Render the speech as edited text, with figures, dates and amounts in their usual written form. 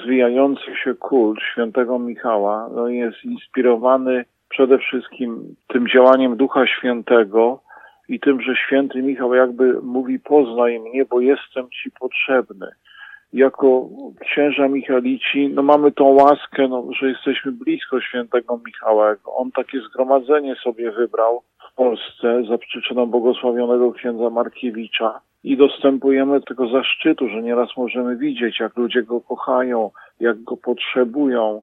rozwijający się kult świętego Michała jest inspirowany przede wszystkim tym działaniem Ducha Świętego i tym, że święty Michał jakby mówi: poznaj mnie, bo jestem Ci potrzebny. Jako księża michalici, mamy tą łaskę, że jesteśmy blisko świętego Michała. On takie zgromadzenie sobie wybrał w Polsce za przyczyną błogosławionego księdza Markiewicza i dostępujemy tego zaszczytu, że nieraz możemy widzieć, jak ludzie go kochają, jak go potrzebują.